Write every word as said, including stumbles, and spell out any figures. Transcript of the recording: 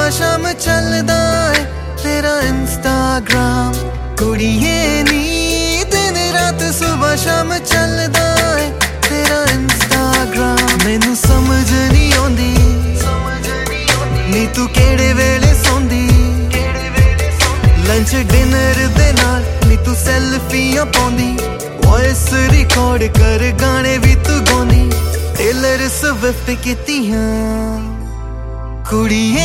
सुबह शाम चलदा है तेरा इंस्टाग्राम। कुड़िए नी दिन रात सुबह शाम चलदा है तेरा इंस्टाग्राम। मैनू समझ नहीं आउंदी नी तू केड़े वेले सौंदी, लंच डिनर दे नाल नी तू सैल्फियां पाउंदी, वॉइस रिकॉर्ड कर गाने भी तू गाउंदी। टेलर स्विफ्ट कीतियां कुड़िए